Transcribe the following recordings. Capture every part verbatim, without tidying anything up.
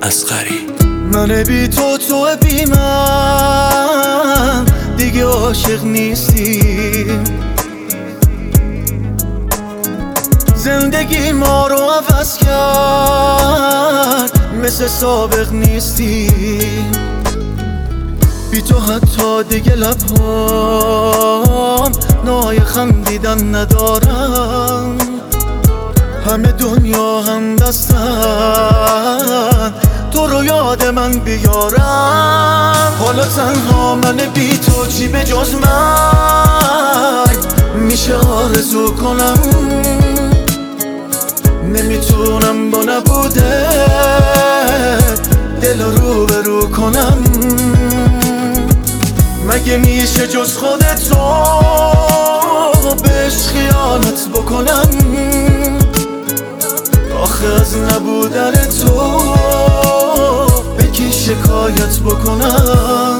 اصغری. من بی تو تو بی من دیگه عاشق نیستیم، زندگی ما رو عوض کرد، مثل سابق نیستیم. بی تو حتی دیگه لبهام نای خندیدن ندارم، همه دنیا هم دستن تو رو یاد من بیارم. حالا تنها من بی تو چی به جز مرگ میشه آرزو کنم، نمیتونم با نبوده دل رو به رو کنم. مگه میشه جز خودتو بهش خیانت بکنم؟ آخه از نبودن تو به کی شکایت بکنم؟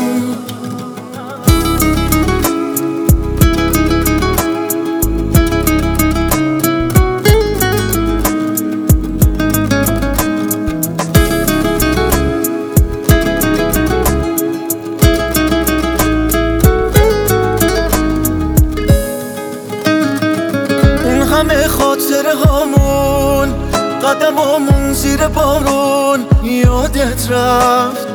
اون همه خاطره هامون، قدمامون زیر بارون یادت رفت،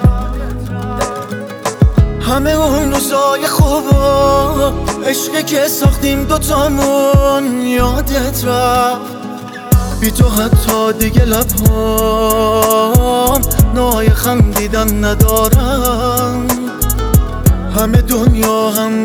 همه اون روزای خوب و عشقی که ساختیم دوتامون یادت رفت. بی تو حتی دیگه لبهام نای خندیدن ندارم، همه دنیا هم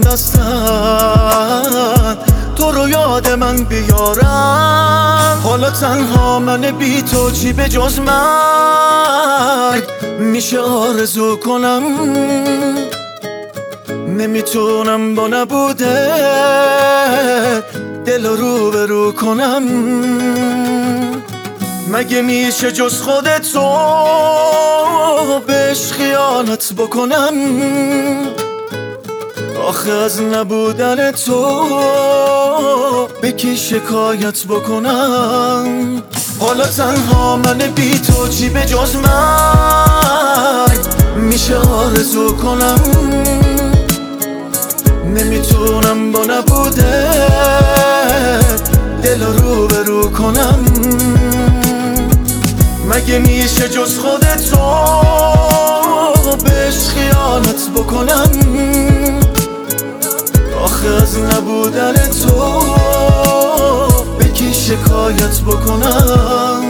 دستن تو رو یاد من بیارم. حالا تنها من بی تو چی به جز مرگ میشه آرزو کنم؟ نمیتونم با نبوده دل رو به رو کنم. مگه میشه جز خودتو بهش خیانت بکنم؟ آخه از نبودن تو به کی شکایت بکنم؟ حالا تنها من بی تو چی به جز مرگ میشه آرزو کنم؟ نمیتونم با نبوده دل رو به رو کنم. مگه میشه جز خودتو بهش خیانت بکنم؟ آخه از نبودن تو به کی شکایت بکنم؟